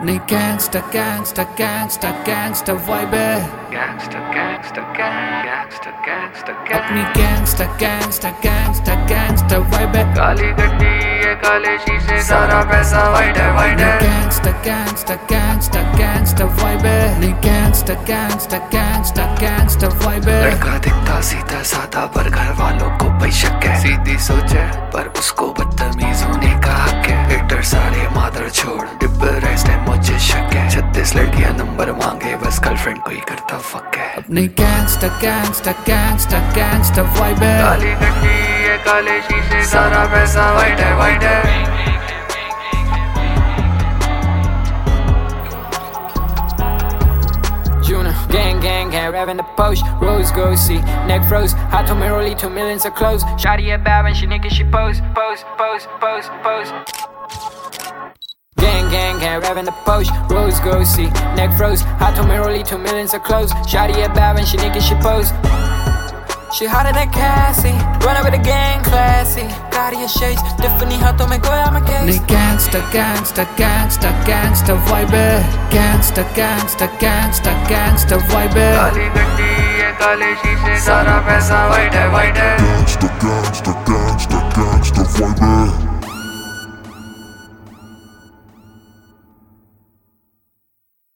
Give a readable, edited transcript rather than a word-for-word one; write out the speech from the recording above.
अपनी gangsta gangsta gangsta gangsta vibe है Gangsta, gangsta, gangsta, gangsta, अपनी gangsta gangsta gangsta gangsta vibe है काली गड्डी ये काले शीशे सारा पैसा वाइट है वाइट है gangsta gangsta gangsta gangsta vibe है अपनी gangsta gangsta gangsta gangsta vibe है लड़का दिखता सीधा साधा पर घर वालों को बेशक है सीधी सोच है पर उसको बदतमीज होने का हक है हेटर सारे मादर छोड़ डिप्रेस्ड है मुझे शक है 36 लड़कियां नंबर मांगे बस गर्लफ्रेंड कोई करता फक है अपनी gangsta gangsta gangsta gangsta vibe है काली गड्डी ये काले शीशे सारा पैसा वाइट है वाइट है Gang, gang, gang, rap in the post. Rose go see, neck froze. I told me rolly 2 millions of clothes. Shawty a bad when she naked, she pose, pose, pose, pose, pose. Gang, gang, gang, rap in the post. Rose go see, neck froze. I told me rolly 2 millions of clothes. Shawty a bad when she naked, she pose. She hotter than Cassie, running with the gang, classy. Cartier shades, Tiffany हाथों में कोया मैं अपनी case. gangsta gangsta gangsta gangsta vibe है gangsta gangsta gangsta gangsta vibe है काली गड्डी ये काले शीशे सारा पैसा वाइट है वाइट है Gangsta, gangsta,